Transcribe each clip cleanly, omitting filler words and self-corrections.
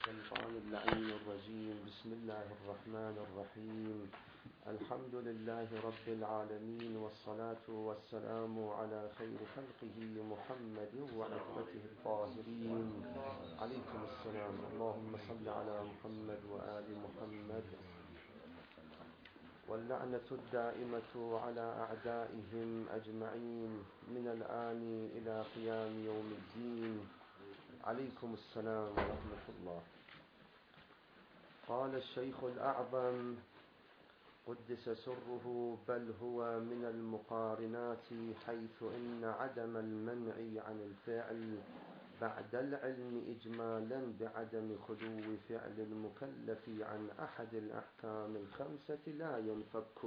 الشيطان اللعين الرجيم. بسم الله الرحمن الرحيم. الحمد لله رب العالمين، والصلاة والسلام على خير خلقه محمد وعترته الطاهرين. عليكم السلام. اللهم صل على محمد وآل محمد، واللعنة الدائمة على أعدائهم أجمعين من الآن إلى قيام يوم الدين. عليكم السلام ورحمة الله. قال الشيخ الأعظم قدس سره: بل هو من المقارنات، حيث إن عدم المنع عن الفعل بعد العلم إجمالا بعدم خلو فعل المكلف عن أحد الأحكام الخمسة لا ينفك.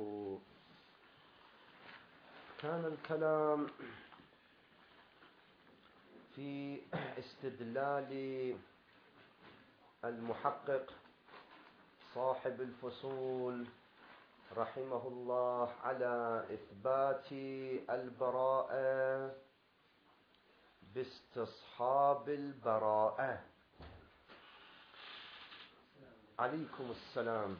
كان الكلام في استدلال المحقق صاحب الفصول رحمه الله على إثبات البراءة باستصحاب البراءة. عليكم السلام.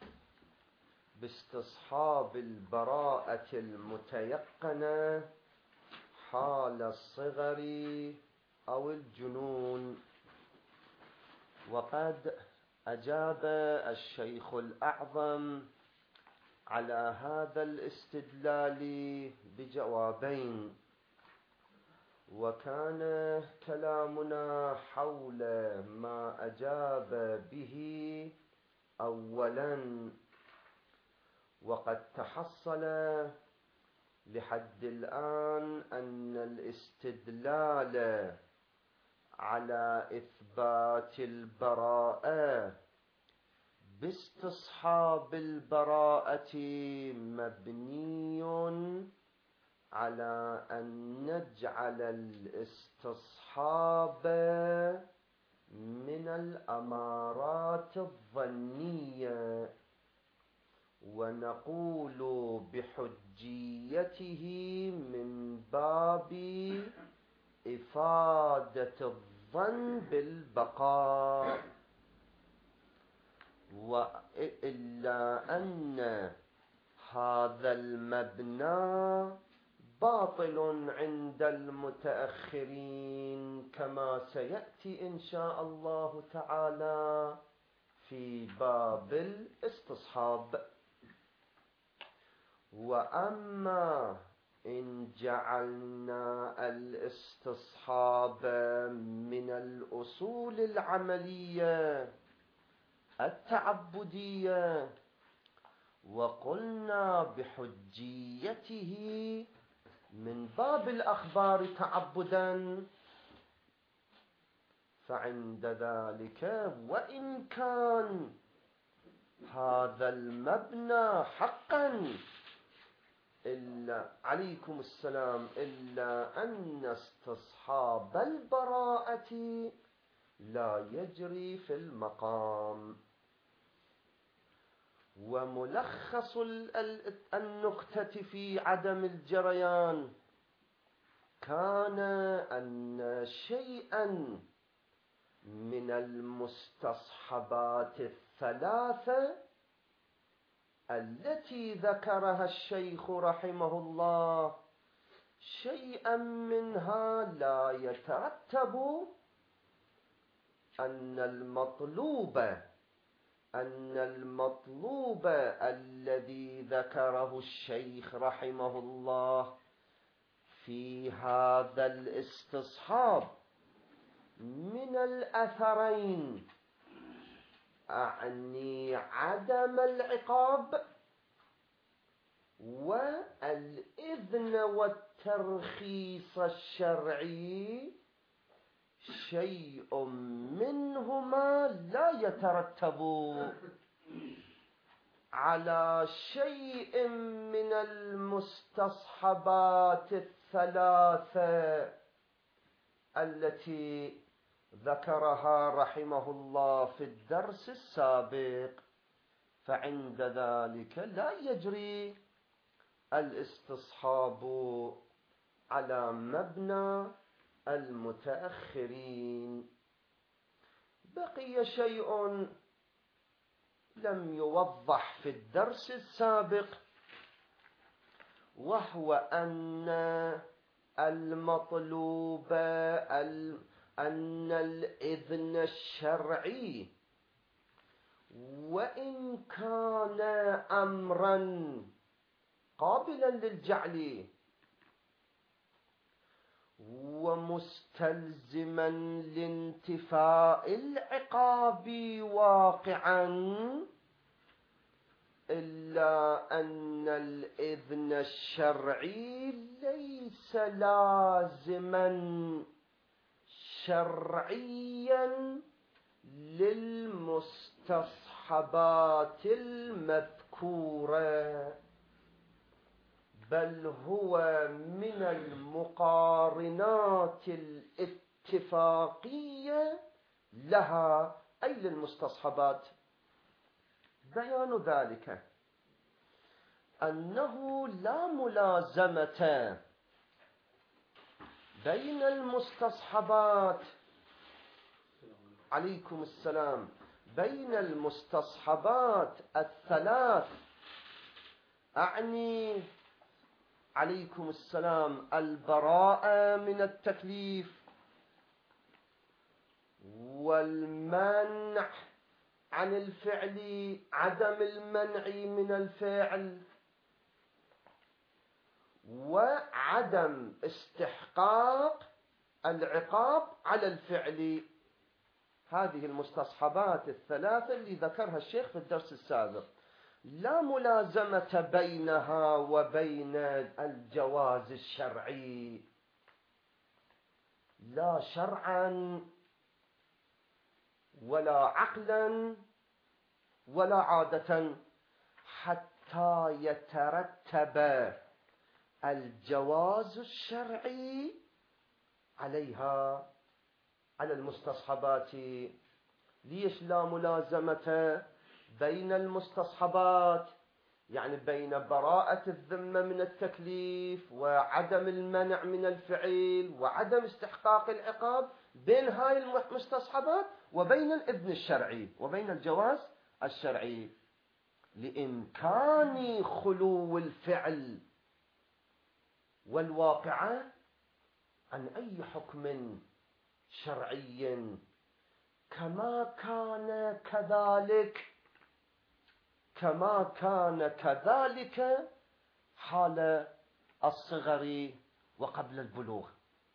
باستصحاب البراءة المتيقنة حال الصغر أو الجنون. وقد أجاب الشيخ الأعظم على هذا الاستدلال بجوابين، وكان كلامنا حول ما أجاب به أولا. وقد تحصل لحد الآن أن الاستدلال على إثبات البراءة باستصحاب البراءة مبني على أن نجعل الاستصحاب من الأمارات الظنية، ونقول بحجيته من باب إفادة الظن بالبقاء. وإلا أن هذا المبنى باطل عند المتأخرين، كما سيأتي إن شاء الله تعالى في باب الاستصحاب. وأما إن جعلنا الاستصحاب من الأصول العملية التعبدية وقلنا بحجيته من باب الأخبار تعبدا، فعند ذلك وإن كان هذا المبنى حقا إلا عليكم السلام إلا أن استصحاب البراءة لا يجري في المقام. وملخص النكتة في عدم الجريان كان أن شيئا من المستصحبات الثلاثة التي ذكرها الشيخ رحمه الله، شيئا منها لا يترتب أن المطلوب الذي ذكره الشيخ رحمه الله في هذا الاستصحاب من الأثرين، أعني عدم العقاب والإذن والترخيص الشرعي، شيء منهما لا يترتب على شيء من المستصحبات الثلاثة التي ذكرها رحمه الله في الدرس السابق. فعند ذلك لا يجري الاستصحاب على مبنى المتأخرين. بقي شيء لم يوضح في الدرس السابق، وهو أن المطلوب أن الإذن الشرعي وإن كان أمرا قابلا للجعل ومستلزما لانتفاء العقاب واقعا، إلا أن الإذن الشرعي ليس لازما شرعيا للمستصحبات المذكورة، بل هو من المقارنات الاتفاقية لها أي للمستصحبات. بيان ذلك أنه لا ملازمة بين المستصحبات، عليكم السلام، بين المستصحبات الثلاث، أعني عليكم السلام البراءة من التكليف والمنع عن الفعل، عدم المنع من الفعل، وعدم استحقاق العقاب على الفعل. هذه المستصحبات الثلاثة اللي ذكرها الشيخ في الدرس السابق لا ملازمة بينها وبين الجواز الشرعي، لا شرعا ولا عقلا ولا عادة، حتى يترتب الجواز الشرعي عليها، على المستصحبات. ليش لا ملازمة بين المستصحبات؟ يعني بين براءة الذمة من التكليف وعدم المنع من الفعل وعدم استحقاق العقاب، بين هاي المستصحبات وبين الإذن الشرعي وبين الجواز الشرعي، لإمكان خلو الفعل والواقعة عن أي حكم شرعي، كما كان كذلك حال الصغر وقبل البلوغ،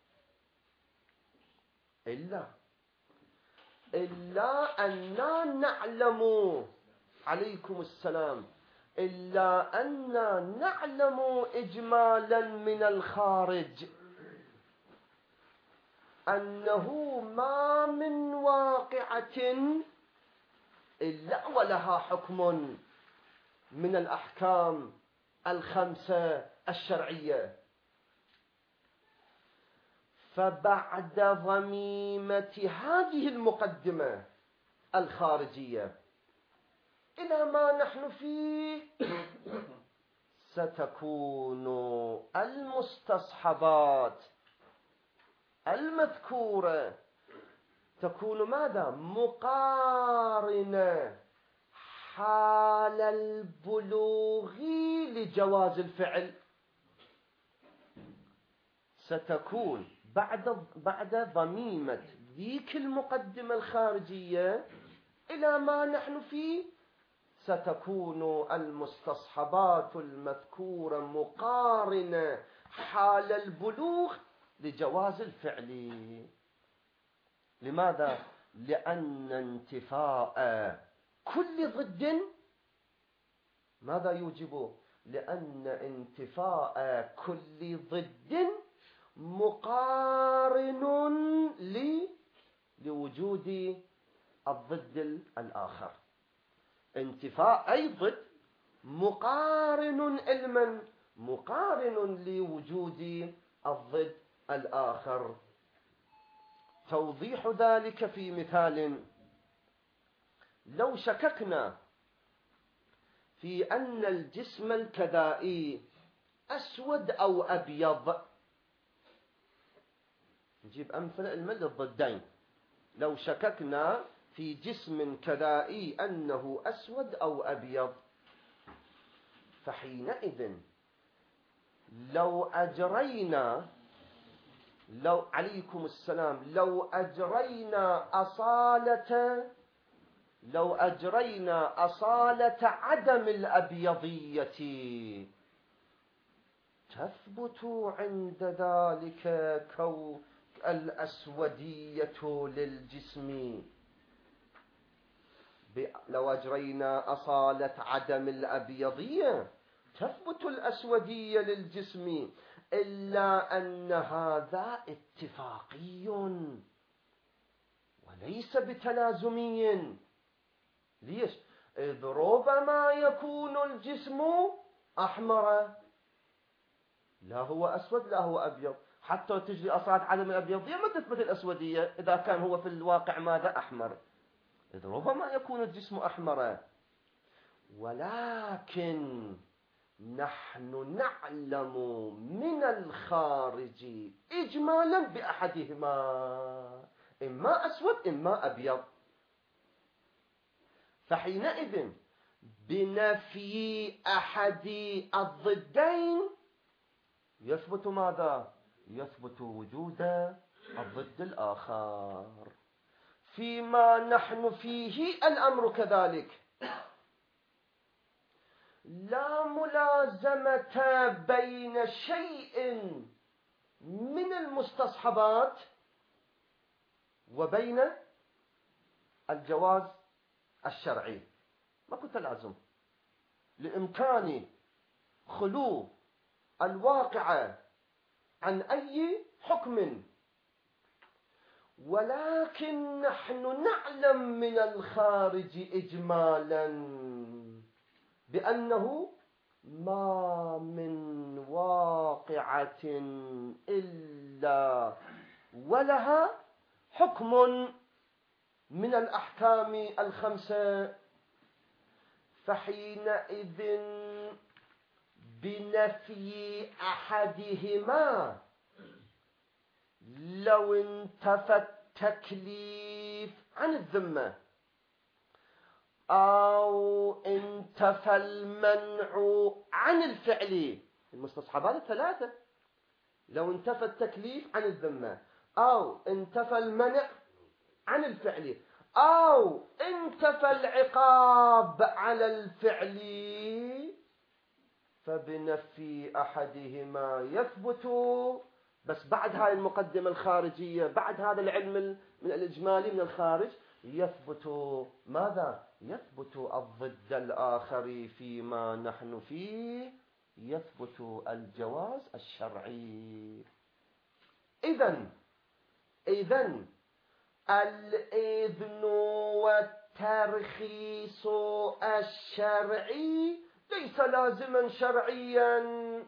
إلا أننا نعلم، عليكم السلام، إلا أننا نعلم إجمالا من الخارج أنه ما من واقعة إلا ولها حكم من الأحكام الخمسة الشرعية. فبعد ضميمة هذه المقدمة الخارجية إلى ما نحن فيه، ستكون المستصحبات المذكورة تكون ماذا؟ مقارنة حال البلوغ لجواز الفعل، ستكون بعد ضميمة ذيك المقدمة الخارجية إلى ما نحن فيه، ستكون المستصحبات المذكورة مقارنة حال البلوغ لجواز الفعل. لماذا؟ لأن انتفاء كل ضد ماذا يوجب؟ لأن انتفاء كل ضد مقارن لوجود الضد الآخر. انتفاء أي ضد مقارن علما، مقارن لوجود الضد الآخر. توضيح ذلك في مثال: لو شككنا في أن الجسم الكذائي أسود أو أبيض، نجيب أمثلة للضدين. لو شككنا في جسم كذائي أنه أسود أو أبيض، فحينئذ عليكم السلام، لو أجرينا أصالة عدم الأبيضية تثبت عند ذلك الأسودية للجسم. لو أجرينا أصالة عدم الأبيضية تثبت الأسودية للجسم، إلا أن هذا اتفاقي وليس بتلازمي. ليش؟ إذ ربما يكون الجسم أحمر، لا هو أسود لا هو أبيض، حتى تجري أصالة عدم الأبيضية ما تثبت الأسودية إذا كان هو في الواقع ماذا؟ أحمر. إذ ربما يكون الجسم أحمر، ولكن نحن نعلم من الخارج إجمالا بأحدهما، إما أسود إما أبيض. فحينئذ بنفي أحد الضدين يثبت ماذا؟ يثبت وجود الضد الآخر. فيما نحن فيه الأمر كذلك، لا ملازمة بين شيء من المستصحبات وبين الجواز الشرعي، ما كنت تلازم، لإمكان خلو الواقع عن أي حكم، ولكن نحن نعلم من الخارج إجمالا بأنه ما من واقعة إلا ولها حكم من الأحكام الخمسة. فحينئذ بنفي أحدهما لو انتفى التكليف عن الذمة أو انتفى المنع عن الفعل، المستصحبات الثلاثة، لو انتفى التكليف عن الذمة أو انتفى المنع عن الفعل أو انتفى العقاب على الفعل، فبنفي أحدهما يثبت، بس بعد هاي المقدمة الخارجية، بعد هذا العلم من الإجمالي من الخارج، يثبت ماذا؟ يثبت الضد الآخر فيما نحن فيه، يثبت الجواز الشرعي. إذن الإذن والترخيص الشرعي ليس لازما شرعيا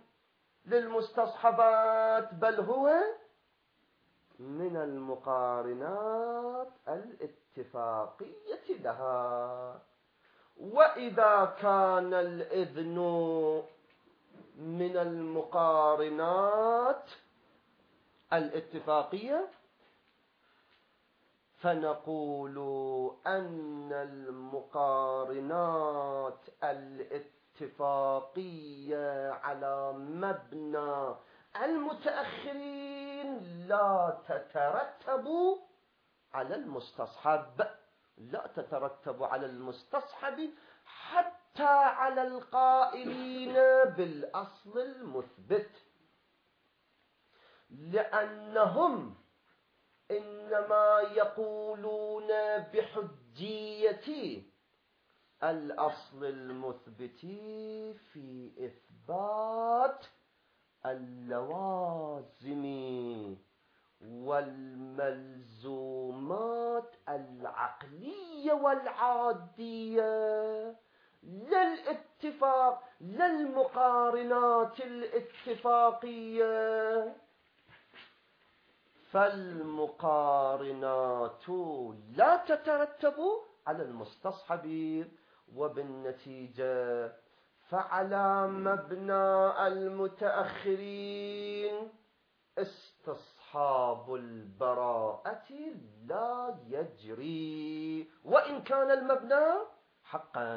للمستصحبات، بل هو من المقارنات الاتفاقية لها. وإذا كان الإذن من المقارنات الاتفاقية فنقول أن المقارنات الاتفاقية على مبنى المتأخرين لا تترتب على المستصحب، لا تترتب على المستصحب حتى على القائلين بالأصل المثبت، لأنهم إنما يقولون بحجية الأصل المثبت في إثبات اللوازم والملزومات العقلية والعادية، للمقارنات الاتفاقية. فالمقارنات لا تترتب على المستصحب، وبالنتيجة فعلى مبنى المتأخرين استصحاب استصحاب البراءة لا يجري وإن كان المبنى حقا.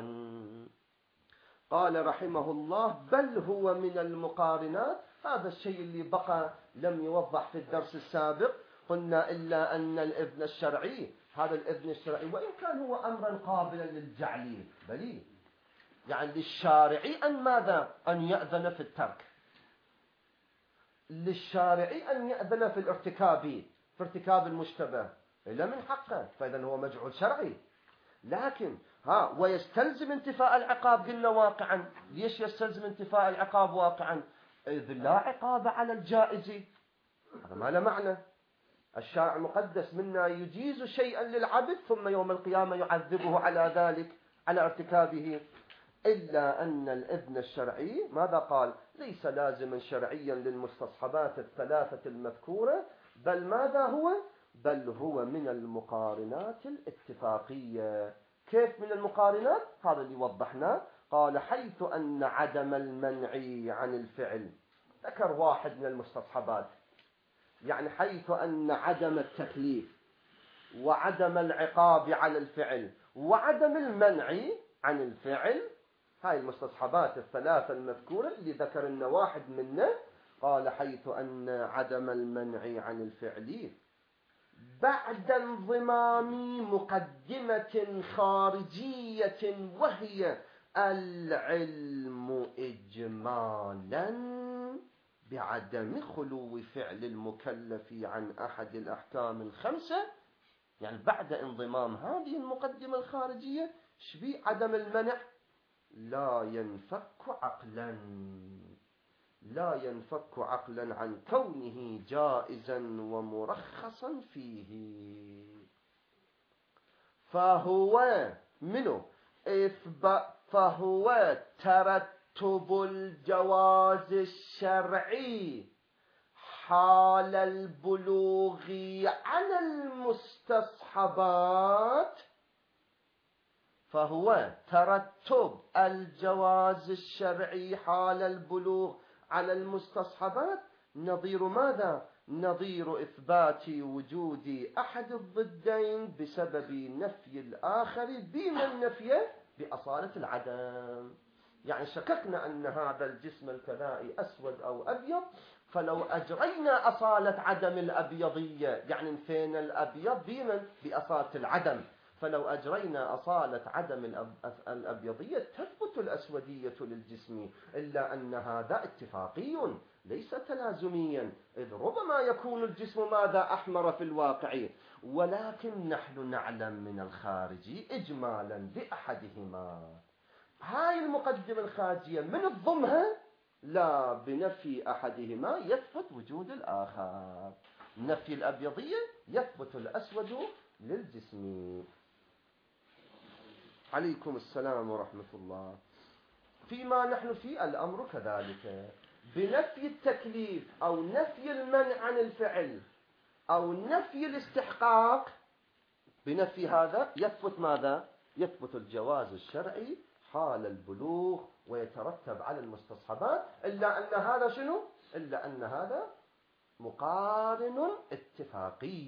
قال رحمه الله بل هو من المقارنات. هذا الشيء اللي بقى لم يوضح في الدرس السابق. قلنا إلا أن الإذن الشرعي، هذا الإذن الشرعي وإن كان هو أمرا قابلا للجعل بل يعني للشارع أن ماذا؟ أن يأذن في الترك، للشارع أن يأذن في ارتكاب المشتبه إلا من حقه، فإذا هو مجعول شرعي. لكن ويستلزم انتفاء العقاب. قلنا واقعا ليش يستلزم انتفاء العقاب واقعا؟ إذ لا عقاب على الجائز، هذا ما له معنى. الشارع المقدس منا يجيز شيئا للعبد ثم يوم القيامة يعذبه على ذلك، على ارتكابه. إلا أن الإذن الشرعي ماذا قال؟ ليس لازما شرعيا للمستصحبات الثلاثة المذكورة، بل ماذا هو؟ بل هو من المقارنات الاتفاقية. كيف من المقارنات؟ هذا اللي وضحناه. قال حيث أن عدم المنع عن الفعل، ذكر واحد من المستصحبات، يعني حيث أن عدم التكليف وعدم العقاب على الفعل وعدم المنع عن الفعل، هاي المستصحبات الثلاثة المذكورة اللي ذكر لنا واحد منه. قال حيث أن عدم المنع عن الفعل بعد انضمام مقدمة خارجية وهي العلم إجمالا بعدم خلو فعل المكلف عن أحد الأحكام الخمسة. يعني بعد انضمام هذه المقدمة الخارجية شبيه عدم المنع لا ينفك عقلا عن كونه جائزا ومرخصا فيه. فهو منه فهو ترتب الجواز الشرعي حال البلوغ على المستصحبات. فهو ترتب الجواز الشرعي حال البلوغ على المستصحبات نظير ماذا؟ نظير إثبات وجود أحد الضدين بسبب نفي الآخر بما النفي بأصالة العدم. يعني شككنا أن هذا الجسم الكلائي أسود أو أبيض، فلو أجرينا أصالة عدم الأبيضية، يعني نفينا الأبيض بمن؟ بأصالة العدم. فلو أجرينا أصالة عدم الأبيضية تثبت الأسودية للجسم. إلا أن هذا اتفاقي ليس تلازميا، إذ ربما يكون الجسم ماذا؟ أحمر في الواقع، ولكن نحن نعلم من الخارج إجمالا بأحدهما. هاي المقدمة الخارجية من الضمها لا بنفي أحدهما يثبت وجود الآخر. نفي الأبيضية يثبت الأسود للجسم. عليكم السلام ورحمة الله. فيما نحن في الأمر كذلك، بنفي التكليف أو نفي المنع عن الفعل أو نفي الاستحقاق، بنفي هذا يثبت ماذا؟ يثبت الجواز الشرعي حال البلوغ ويترتب على المستصحبات. إلا أن هذا شنو؟ إلا أن هذا مقارن اتفاقي.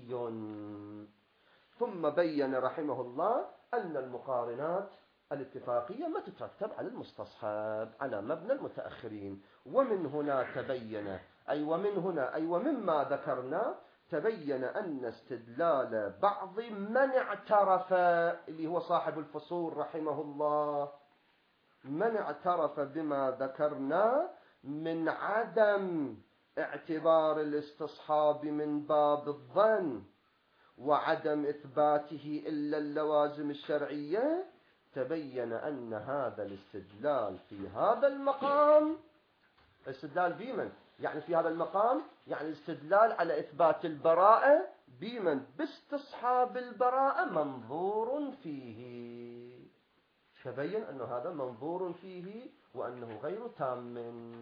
ثم بين رحمه الله أن المقارنات الاتفاقية ما تترتب على المستصحب على مبنى المتأخرين. ومن هنا تبين ومما ذكرنا تبين أن استدلال بعض من اعترف، اللي هو صاحب الفصول رحمه الله، من اعترف بما ذكرنا من عدم اعتبار الاستصحاب من باب الظن وعدم إثباته إلا اللوازم الشرعية، تبين أن هذا الاستدلال في هذا المقام استدلال بمن؟ يعني في هذا المقام يعني الاستدلال على إثبات البراءة بمن؟ باستصحاب البراءة منظور فيه. تبين أن هذا منظور فيه وأنه غير تام.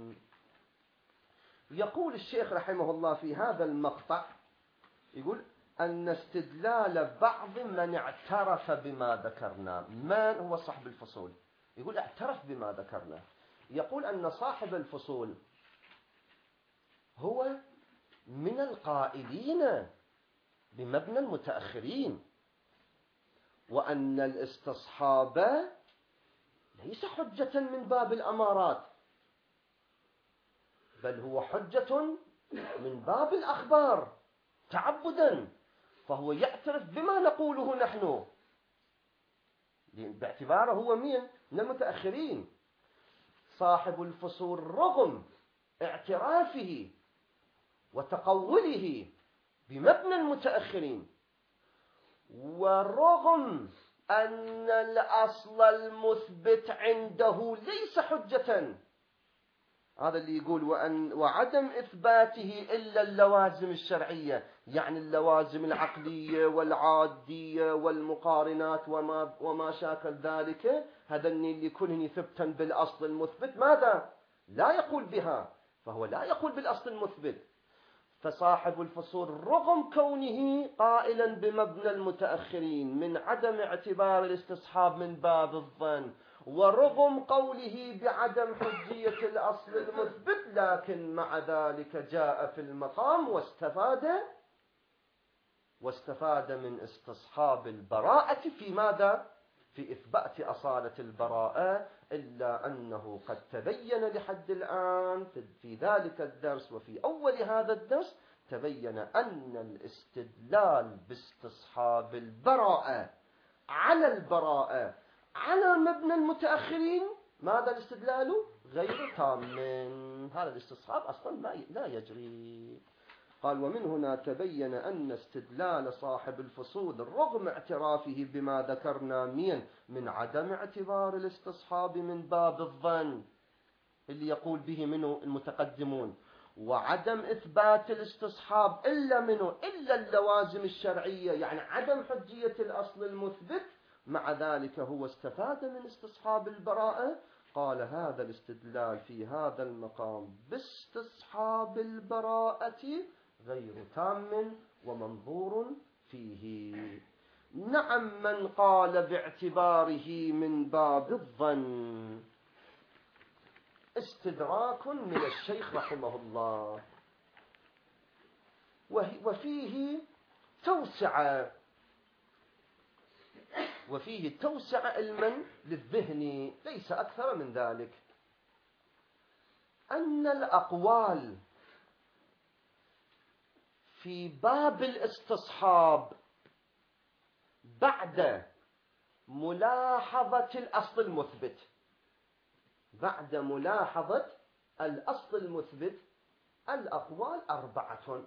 يقول الشيخ رحمه الله في هذا المقطع، يقول أن استدلال بعض من اعترف بما ذكرنا. من هو صاحب الفصول؟ يقول اعترف بما ذكرنا. يقول أن صاحب الفصول هو من القائلين بمبنى المتأخرين، وأن الاستصحاب ليس حجة من باب الأمارات، بل هو حجة من باب الأخبار تعبدا، فهو يعترف بما نقوله نحن باعتباره هو من المتأخرين. صاحب الفصول رغم اعترافه وتقوله بمبنى المتأخرين، ورغم أن الأصل المثبت عنده ليس حجة، هذا اللي يقول وعدم إثباته إلا اللوازم الشرعية، يعني اللوازم العقلية والعادية والمقارنات وما شاكل ذلك، هذا اللي كلهن ثبتا بالأصل المثبت ماذا؟ لا يقول بها، فهو لا يقول بالأصل المثبت. فصاحب الفصول رغم كونه قائلا بمبنى المتأخرين من عدم اعتبار الاستصحاب من باب الظن، ورغم قوله بعدم حجية الأصل المثبت، لكن مع ذلك جاء في المقام واستفاد من استصحاب البراءة في ماذا؟ في إثبات أصالة البراءة، إلا أنه قد تبين لحد الآن في ذلك الدرس وفي أول هذا الدرس تبين أن الاستدلال باستصحاب البراءة على البراءة على مبنى المتأخرين، ماذا الاستدلال؟ غير تام. هذا الاستصحاب أصلا لا يجري. قال ومن هنا تبين أن استدلال صاحب الفصول رغم اعترافه بما ذكرنا من عدم اعتبار الاستصحاب من باب الظن اللي يقول به منه المتقدمون، وعدم إثبات الاستصحاب إلا اللوازم الشرعية، يعني عدم حجية الأصل المثبت، مع ذلك هو استفاد من استصحاب البراءة. قال هذا الاستدلال في هذا المقام باستصحاب البراءة غير تام ومنظور فيه. نعم، من قال باعتباره من باب الظن استدراك من الشيخ رحمه الله، وفيه توسعة علما للذهن، ليس أكثر من ذلك. أن الأقوال في باب الاستصحاب بعد ملاحظة الأصل المثبت، الأقوال 4،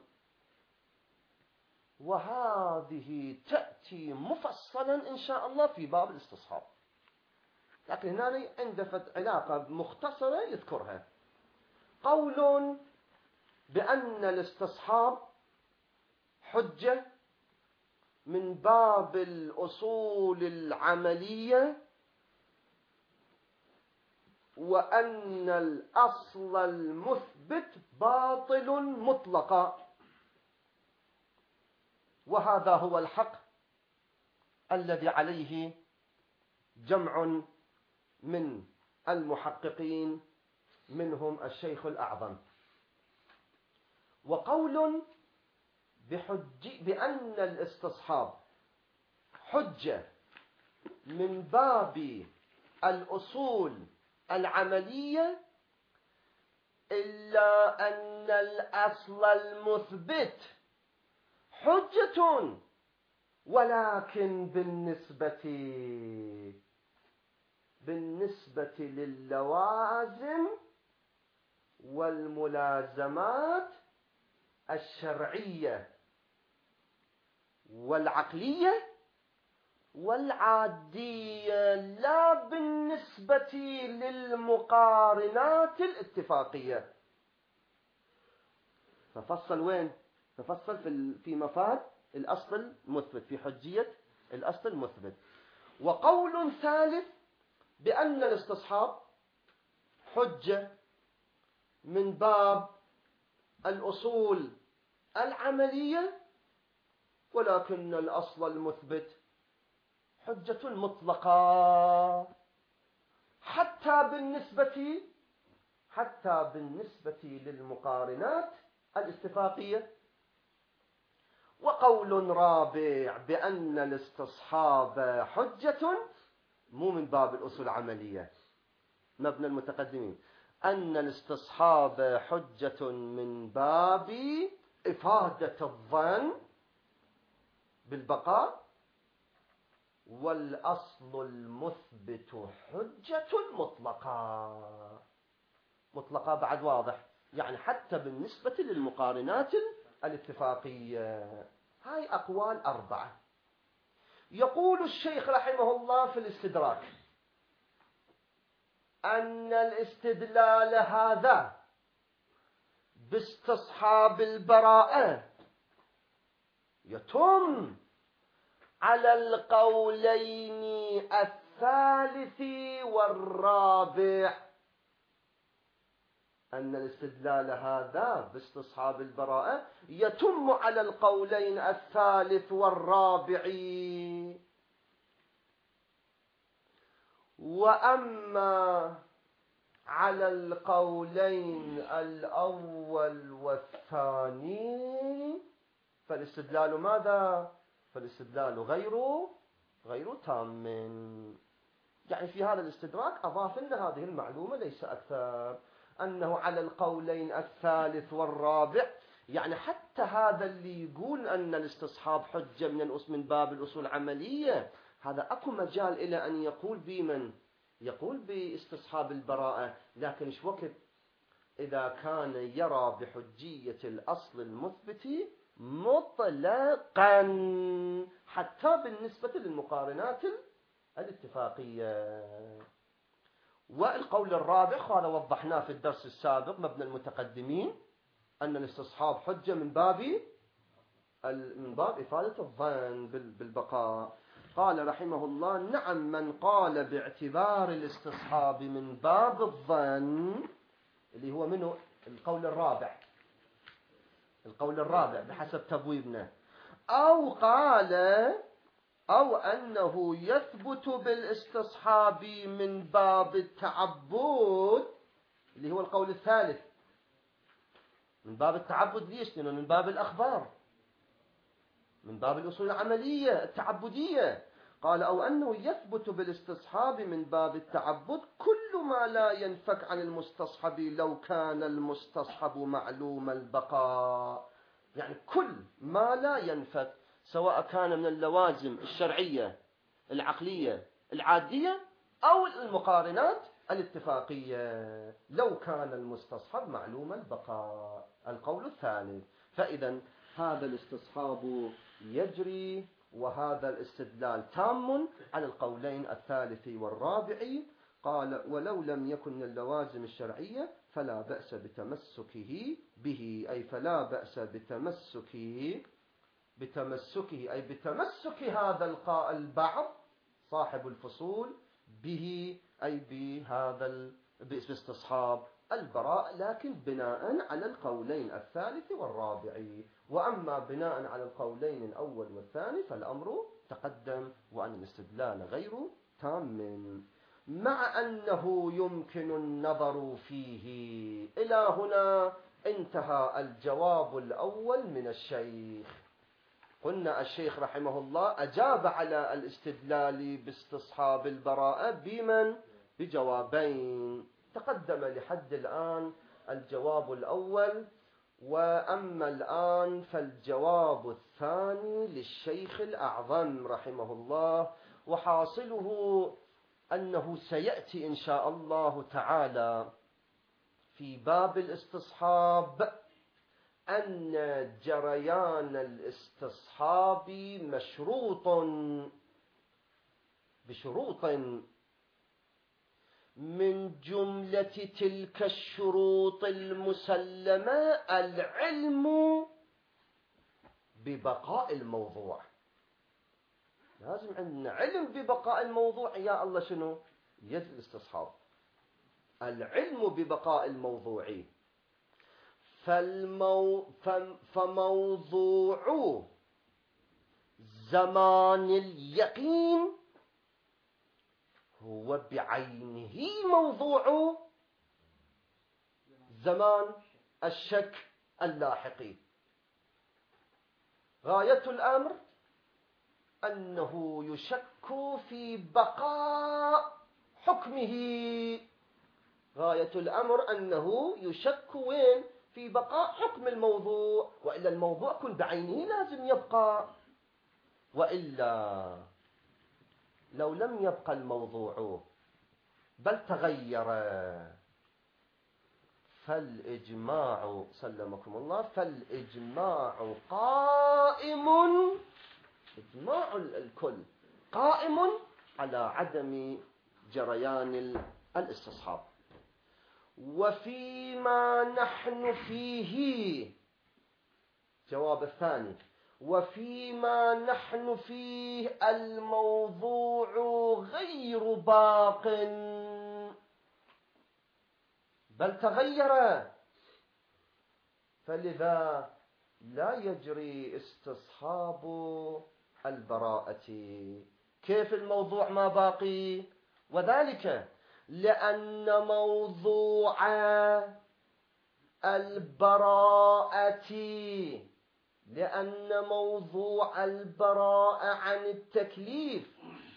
وهذه تأتي مفصلا إن شاء الله في باب الاستصحاب، لكن هنا عند علاقة مختصرة يذكرها. قول بأن الاستصحاب حجة من باب الأصول العملية، وأن الأصل المثبت باطل مطلقا، وهذا هو الحق الذي عليه جمع من المحققين منهم الشيخ الأعظم. وقول بأن الاستصحاب حجة من باب الأصول العملية، إلا أن الأصل المثبت حجة، ولكن بالنسبة للوازم والملازمات الشرعية والعقلية والعادية، لا بالنسبة للمقارنات الاتفاقية. ففصل وين؟ ففصل في مفاد الأصل المثبت، في حجية الأصل المثبت. وقول ثالث بأن الاستصحاب حجة من باب الأصول العملية، ولكن الأصل المثبت حجة مطلقة حتى بالنسبة للمقارنات الاتفاقية. وقول رابع بأن الاستصحاب حجة مو من باب الأصول العملية، مبنى المتقدمين، أن الاستصحاب حجة من باب إفادة الظن بالبقاء، والأصل المثبت حجة مطلقة. مطلقة بعد واضح، يعني حتى بالنسبة للمقارنات الاتفاقية. هاي أقوال 4. يقول الشيخ رحمه الله في الاستدراك أن الاستدلال هذا باستصحاب البراءة يتم على القولين الثالث والرابع. أن الاستدلال هذا باستصحاب البراءة يتم على القولين الثالث والرابع. وأما على القولين الأول والثاني فالاستدلال ماذا؟ فالاستدلال غير تام. يعني في هذا الاستدراك أضاف لنا هذه المعلومة ليس أكثر، أنه على القولين الثالث والرابع. يعني حتى هذا اللي يقول أن الاستصحاب حجة من باب الأصول العملية، هذا أكو مجال إلى أن يقول بمن يقول باستصحاب البراءة، لكن إيش وقت إذا كان يرى بحجية الأصل المثبت مطلقا حتى بالنسبة للمقارنات الاتفاقية. والقول الرابع هذا وضحناه في الدرس السابق مبنى المتقدمين، أن الاستصحاب حجة من باب إفادة الظن بالبقاء. قال رحمه الله: نعم، من قال باعتبار الاستصحاب من باب الظن، اللي هو منه القول الرابع بحسب تبويبنا، أو قال أو أنه يثبت بالاستصحاب من باب التعبد، اللي هو القول الثالث. من باب التعبد ليش؟ لأنه من باب الأخبار، من باب الأصول العملية التعبدية. قال: أو أنه يثبت بالاستصحاب من باب التعبد كل ما لا ينفك عن المستصحب لو كان المستصحب معلوم البقاء. يعني كل ما لا ينفك، سواء كان من اللوازم الشرعية العقلية العادية أو المقارنات الاتفاقية، لو كان المستصحب معلوم البقاء. القول الثالث. فإذا هذا الاستصحاب يجري، وهذا الاستدلال تام على القولين الثالث والرابع. قال: ولو لم يكن من اللوازم الشرعية فلا بأس بتمسكه به، أي فلا بأس بتمسكه أي بتمسك هذا البعض صاحب الفصول به، أي بهذا باستصحاب البراء، لكن بناء على القولين الثالث والرابع. وأما بناء على القولين الأول والثاني فالأمر تقدم، وأن الاستدلال غير تام، مع أنه يمكن النظر فيه. إلى هنا انتهى الجواب الأول من الشيخ. قلنا الشيخ رحمه الله أجاب على الاستدلال باستصحاب البراءة بجوابين. تقدم لحد الآن الجواب الأول، وأما الآن فالجواب الثاني للشيخ الأعظم رحمه الله. وحاصله أنه سيأتي إن شاء الله تعالى في باب الاستصحاب أن جريان الاستصحاب مشروط بشروط، من جملة تلك الشروط المسلمة العلم ببقاء الموضوع. لازم عندنا علم ببقاء الموضوع. يا الله، شنو يجري الاستصحاب؟ العلم ببقاء الموضوع. فموضوع زمان اليقين هو بعينه موضوع زمان الشك اللاحق. غاية الأمر أنه يشك في بقاء حكمه. غاية الأمر أنه يشك وين؟ في بقاء حكم الموضوع، وإلا الموضوع كل بعينه لازم يبقى، وإلا لو لم يبقى الموضوع بل تغير فالإجماع سلمكم الله، فالإجماع قائم، إجماع الكل قائم على عدم جريان الاستصحاب. وفيما نحن فيه، جواب الثاني، وفيما نحن فيه الموضوع غير باق بل تغير، فلذا لا يجري استصحاب البراءة. كيف الموضوع ما باقي؟ وذلك لأن موضوع البراءة، لأن موضوع البراءة عن التكليف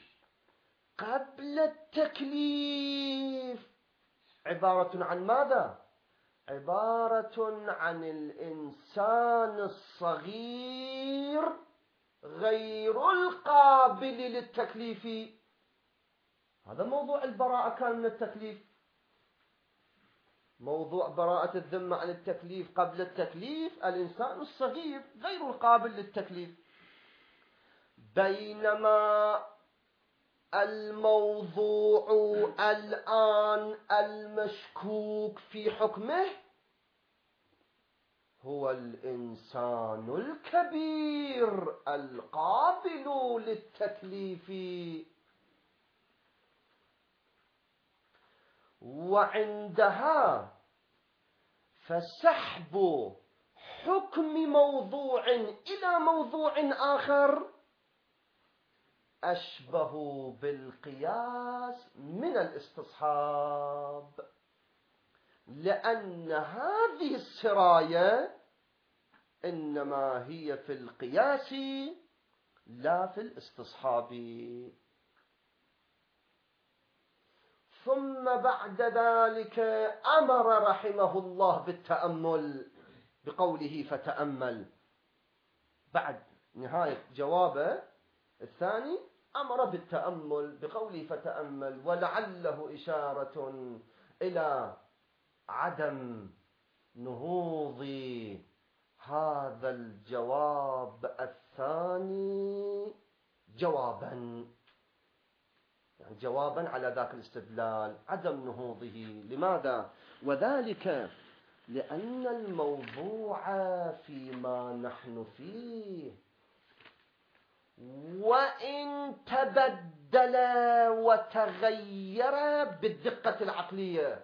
قبل التكليف عبارة عن ماذا؟ عبارة عن الإنسان الصغير غير القابل للتكليف. هذا موضوع البراءة كان من التكليف. موضوع براءة الذمة عن التكليف قبل التكليف الإنسان الصغير غير القابل للتكليف، بينما الموضوع الآن المشكوك في حكمه هو الإنسان الكبير القابل للتكليف. وعندها فسحب حكم موضوع إلى موضوع آخر أشبه بالقياس من الاستصحاب، لأن هذه السراية إنما هي في القياس لا في الاستصحاب. ثم بعد ذلك أمر رحمه الله بالتأمل بقوله فتأمل. بعد نهاية جوابه الثاني أمر بالتأمل بقوله فتأمل، ولعله إشارة إلى عدم نهوض هذا الجواب الثاني جوابا، يعني جوابا على ذاك الاستدلال، عدم نهوضه. لماذا؟ وذلك لأن الموضوع فيما نحن فيه وإن تبدل وتغير بالدقة العقلية،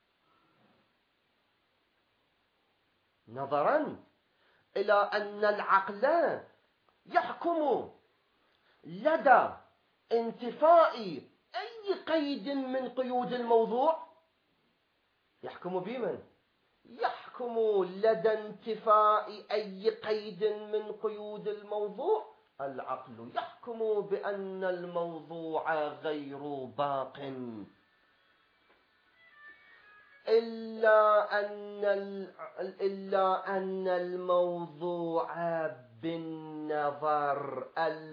نظرا إلى أن العقل يحكم لدى انتفاء أي قيد من قيود الموضوع، يحكم بمن؟ يحكم لدى انتفاء أي قيد من قيود الموضوع العقل يحكم بأن الموضوع غير باق، إلا أن الموضوع بالنظر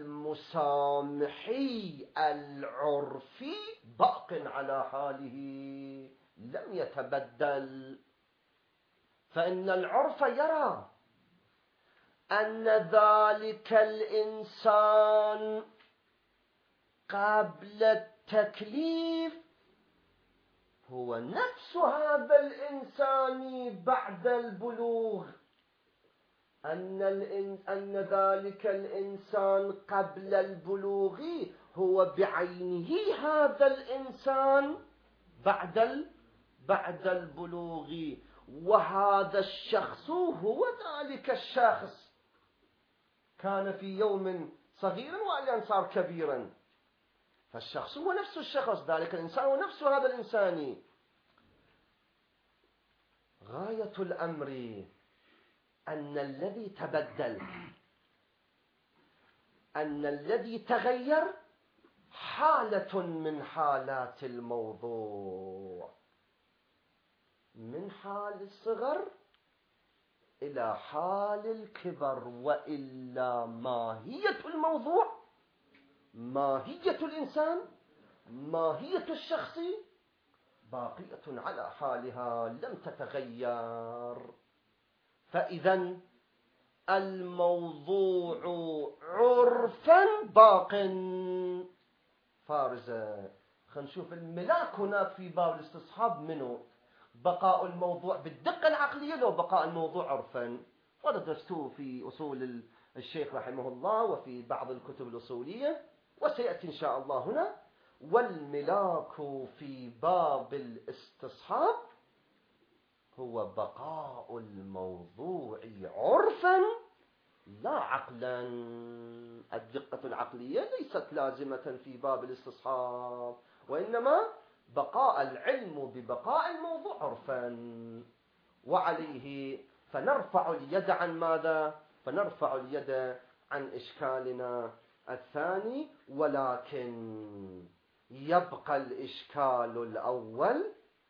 المسامحي العرفي باق على حاله لم يتبدل. فإن العرف يرى أن ذلك الإنسان قبل التكليف هو نفس هذا الإنسان بعد البلوغ، أن ذلك الإنسان قبل البلوغ هو بعينه هذا الإنسان بعد البلوغ، وهذا الشخص هو ذلك الشخص كان في يوم صغيرا والآن صار كبيرا، فالشخص هو نفس الشخص، ذلك الإنسان هو نفس هذا الإنسان. غاية الأمر أن الذي تبدل، أن الذي تغير حالة من حالات الموضوع، من حال الصغر إلى حال الكبر، وإلا ماهية الموضوع، ماهية الإنسان، ماهية الشخص باقية على حالها لم تتغير. فإذا الموضوع عرفا باق فارزة. خلينا نشوف الملاك هناك في باب الاستصحاب منه بقاء الموضوع بالدقة العقلية لو بقاء الموضوع عرفا. وهذا درستوه في أصول الشيخ رحمه الله وفي بعض الكتب الأصولية، وسيأتي إن شاء الله هنا. والملاك في باب الاستصحاب هو بقاء الموضوع عرفا لا عقلا. الدقة العقلية ليست لازمة في باب الاستصحاب، وإنما بقاء العلم ببقاء الموضوع عرفا. وعليه فنرفع اليد عن ماذا؟ فنرفع اليد عن إشكالنا الثاني، ولكن يبقى الإشكال الأول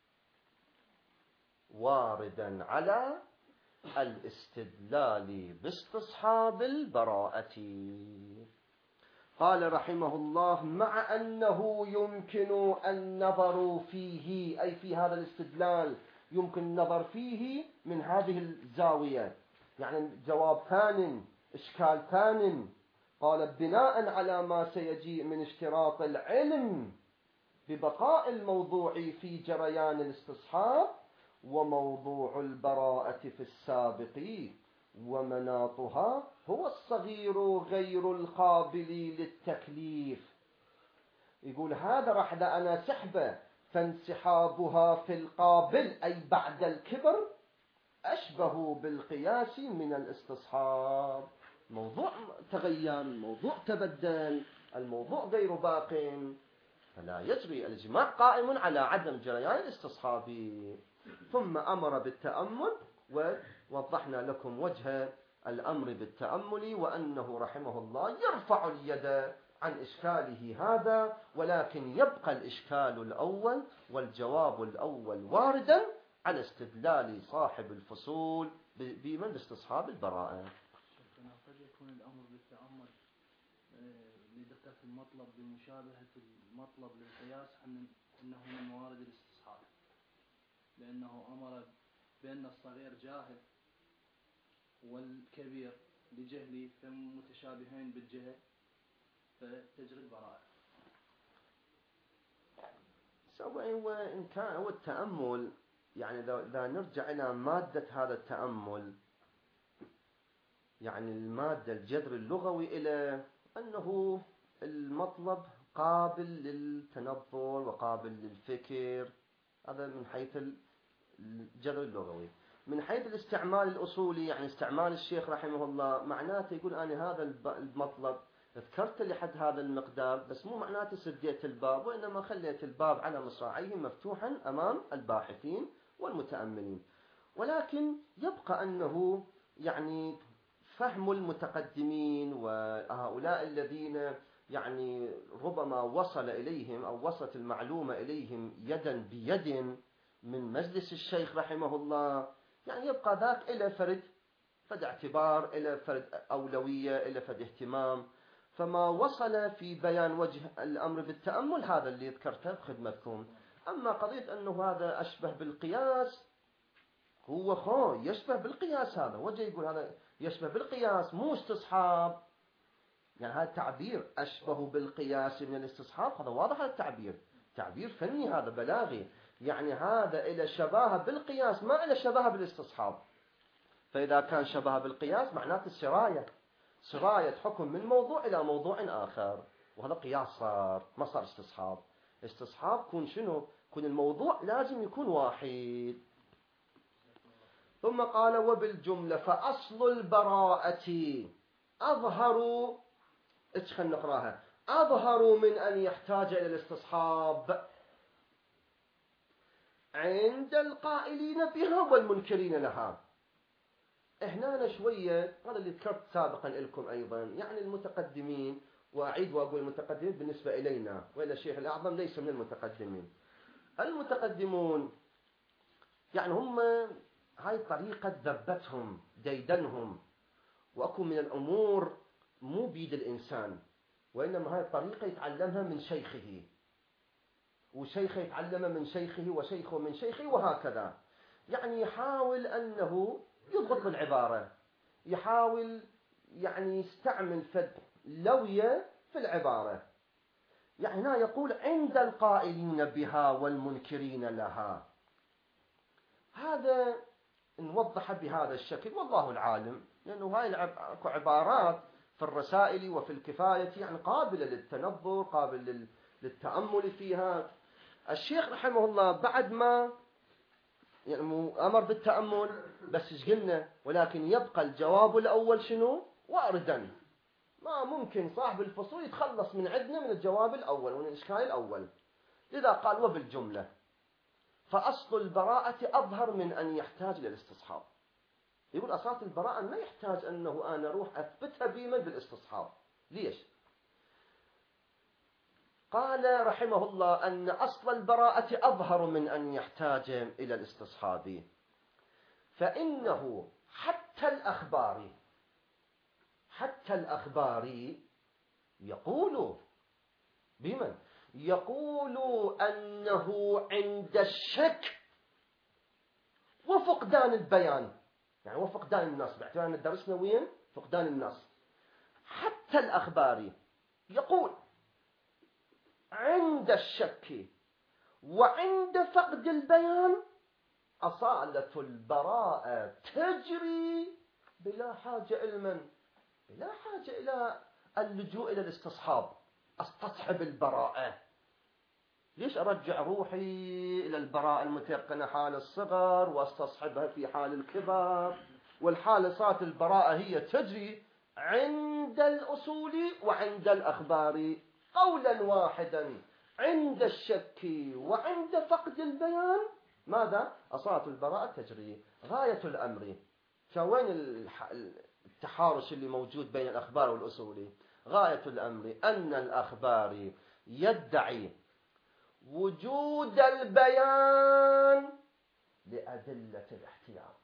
واردا على الاستدلال باستصحاب البراءة. قال رحمه الله: مع أنه يمكن النظر فيه، أي في هذا الاستدلال يمكن النظر فيه من هذه الزاوية، يعني جواب ثان، إشكال ثان. قال: بناء على ما سيجيء من اشتراط العلم ببقاء الموضوع في جريان الاستصحاب، وموضوع البراءة في السابق ومناطها هو الصغير غير القابل للتكليف. يقول هذا راح أنا سحبه، فانسحابها في القابل أي بعد الكبر أشبه بالقياس من الاستصحاب. موضوع تغير، الموضوع تبدل، الموضوع غير باق، فلا يجري الإجماع قائم على عدم جريان الاستصحاب. ثم أمر بالتأمل، ووضحنا لكم وجه الأمر بالتأمل، وأنه رحمه الله يرفع اليد عن إشكاله هذا، ولكن يبقى الإشكال الأول والجواب الأول واردا على استدلال صاحب الفصول بمن استصحاب البراءة. قد يكون الأمر بالتأمل لدقة المطلب بمشابهة المطلب للقياس أنه من موارد الاستصحاب، لأنه أمر بأن الصغير جاهل والكبير لجهله فمتشابهين بالجهل فتجري البراءة. وإن كان هو التأمل، يعني إذا نرجع إلى مادة هذا التأمل، يعني المادة الجذر اللغوي إلى أنه المطلب قابل للتنظر وقابل للفكر، هذا من حيث الجذر اللغوي. من حيث الاستعمال الأصولي، يعني استعمال الشيخ رحمه الله، معناته يقول أنا هذا المطلب ذكرت لحد هذا المقدار، بس مو معناته سديت الباب، وإنما خليت الباب على مصراعيه مفتوحا أمام الباحثين والمتأملين. ولكن يبقى أنه يعني فهم المتقدمين وهؤلاء الذين يعني ربما وصل إليهم أو وصلت المعلومة إليهم يدا بيد من مجلس الشيخ رحمه الله، يعني يبقى ذاك إلى فرد اعتبار، إلى فرد أولوية، إلى فرد اهتمام. فما وصل في بيان وجه الأمر بالتأمل هذا اللي ذكرته بخدمتكم. أما قضية أنه هذا أشبه بالقياس، هو يشبه بالقياس، هذا وجه يقول هذا يشبه بالقياس مو استصحاب، يعني هذا التعبير أشبه بالقياس من الاستصحاب، هذا واضح هذا التعبير، تعبير فني هذا بلاغي، يعني هذا إلى شباهة بالقياس ما إلى شباهة بالاستصحاب. فإذا كان شباهة بالقياس معناته سراية حكم من موضوع إلى موضوع آخر، وهذا قياس صار، ما صار استصحاب. استصحاب كون شنو؟ كون الموضوع لازم يكون واحد. ثم قال: وبالجملة فأصل البراءة أظهر، خلينا نقراها، أظهر من أن يحتاج إلى الاستصحاب عند القائلين بها والمنكرين لها. هنا شوية، هذا اللي ذكرت سابقا لكم أيضا، يعني المتقدمين، وأعيد وأقول المتقدمين بالنسبة إلينا وإلى الشيخ الأعظم ليس من المتقدمين. المتقدمون يعني هم هاي طريقة ذبتهم ديدنهم، وأكو من الأمور مو بيد الإنسان، وإنما هاي طريقة يتعلمها من شيخه، وشيخه يتعلمها من شيخه، وشيخه من شيخه، وهكذا. يعني يحاول أنه يضبط بالعبارة، يحاول يعني يستعمل فد لوية في العبارة. يعني هنا يقول عند القائلين بها والمنكرين لها. هذا نوضح بهذا الشكل والله العالم، لأنه هاي عبارات في الرسائل وفي الكفاية يعني قابلة للتنظر، قابل للتأمل فيها. الشيخ رحمه الله بعد ما يعني أمر بالتأمل بس ايش قلنا، ولكن يبقى الجواب الأول شنو؟ واردا. ما ممكن صاحب الفصول يتخلص من عندنا من الجواب الأول ومن الإشكال الأول. لذا قال وبالجملة فأصل البراءة أظهر من أن يحتاج إلى الاستصحاب. يقول أصل البراءة ما يحتاج أنه أنا أروح أثبتها بمن بالاستصحاب. ليش؟ قال رحمه الله أن أصل البراءة أظهر من أن يحتاج إلى الاستصحاب، فإنه حتى الأخبار يقول بمن؟ يقول أنه عند الشك وفقدان البيان، يعني وفقدان النص، باعتبار أن درسنا وين؟ فقدان النص. حتى الأخبار يقول عند الشك وعند فقد البيان أصالة البراءة تجري بلا حاجة بلا حاجة إلى اللجوء إلى الاستصحاب. أستصحب البراءة. ليش أرجع روحي إلى البراءة المتيقنة حال الصغر وأستصحبها في حال الكبر؟ والحالة صارت البراءة هي تجري عند الأصول وعند الأخبار قولا واحدا، عند الشك وعند فقد البيان ماذا؟ أصالة البراءة تجري. غاية الأمر فوين التحارش اللي موجود بين الأخبار والأصول؟ غاية الأمر أن الأخبار يدعي وجود البيان لأدلة الاحتياط،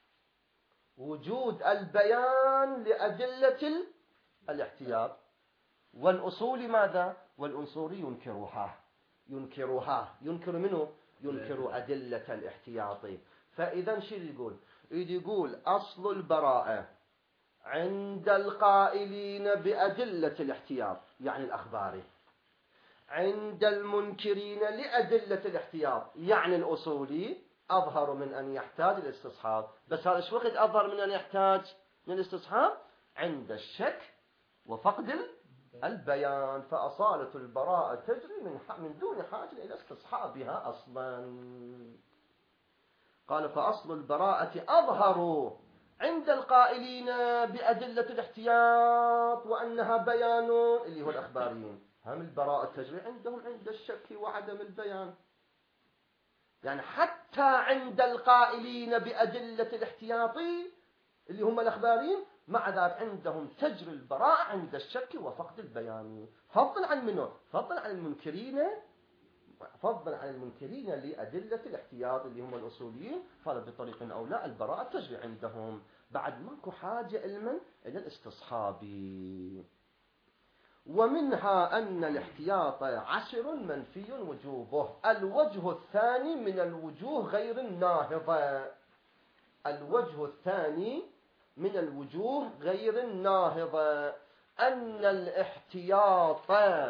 وجود البيان لأدلة الاحتياط، والأصول ماذا؟ والأنصوري ينكر منه؟ ينكر أدلة الاحتياط. فإذا شو يقول أصل البراءة عند القائلين بأدلة الاحتياط يعني الأخبار، عند المنكرين لأدلة الاحتياط يعني الأصولي، أظهر من أن يحتاج الاستصحاب. بس هذا شو وقت أظهر من أن يحتاج من الاستصحاب؟ عند الشك وفقد البيان، فأصالة البراءة تجري من دون حاجة إلى استصحابها أصلا. قال فأصل البراءة أظهر عند القائلين بأدلة الاحتياط وأنها بيان اللي هو الأخباريين، هم البراءة تجري عندهم عند الشك وعدم البيان. يعني حتى عند القائلين بأدلة الاحتياط اللي هم الأخباريين مع ذلك عندهم تجري البراءة عند الشك وفقد البيان، فضلا عن منه؟ فضلا عن المنكرين لأدلة الاحتياط اللي هم الأصوليين. فهذا بطريق أو لا البراءة تجري عندهم بعد ماكو حاجة إلى الاستصحاب. ومنها أن الاحتياط عشر منفي وجوبه. الوجه الثاني من الوجوه غير الناهضة. الوجه الثاني من الوجوه غير الناهضة أن الاحتياط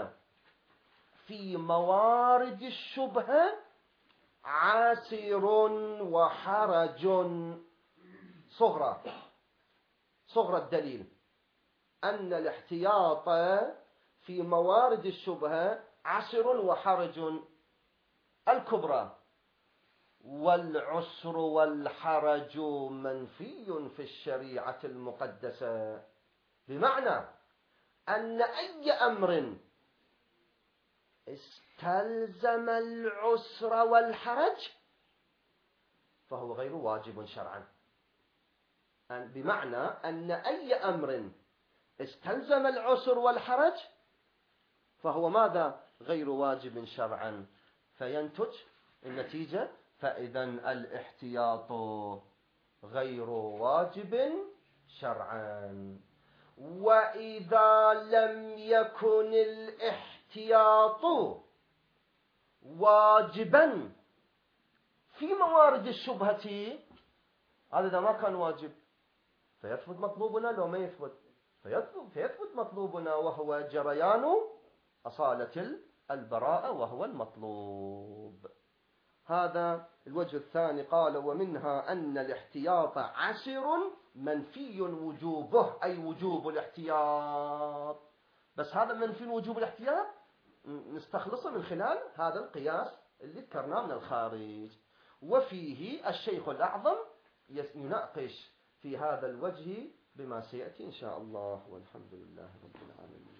في موارد الشبهة عسير وحرج. صغرى الدليل أن الاحتياط في موارد الشبهة عسر وحرج. الكبرى والعسر والحرج منفي في الشريعة المقدسة، بمعنى أن أي أمر استلزم العسر والحرج فهو غير واجب شرعا. بمعنى أن أي أمر استلزم العسر والحرج فهو ماذا؟ غير واجب شرعا، فينتج النتيجة فإذا الاحتياط غير واجب شرعا. وإذا لم يكن الاحتياط واجبا في موارد الشبهة، هذا إذا ما كان واجب فيثبت مطلوبنا لو ما يثبت، فيثبت مطلوبنا وهو جريان أصالة البراءة وهو المطلوب. هذا الوجه الثاني. قال ومنها أن الاحتياط عسر منفي وجوبه، أي وجوب الاحتياط، بس هذا منفي وجوب الاحتياط نستخلصه من خلال هذا القياس اللي ذكرناه من الخارج. وفيه الشيخ الأعظم يناقش في هذا الوجه بما سيأتي إن شاء الله، والحمد لله رب العالمين.